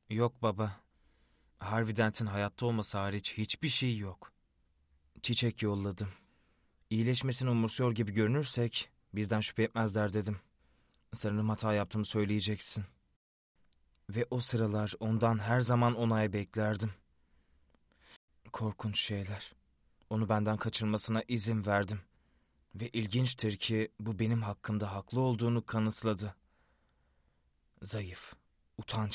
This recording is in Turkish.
Yok baba. Harvey Dent'in hayatta olması hariç hiçbir şey yok. Çiçek yolladım. İyileşmesini umursuyor gibi görünürsek bizden şüphe etmezler dedim. Sanırım hata yaptığımı söyleyeceksin. Ve o sıralar ondan her zaman onay beklerdim. Korkunç şeyler. Onu benden kaçırmasına izin verdim. Ve ilginçtir ki bu benim hakkımda haklı olduğunu kanıtladı. Zayıf, utanç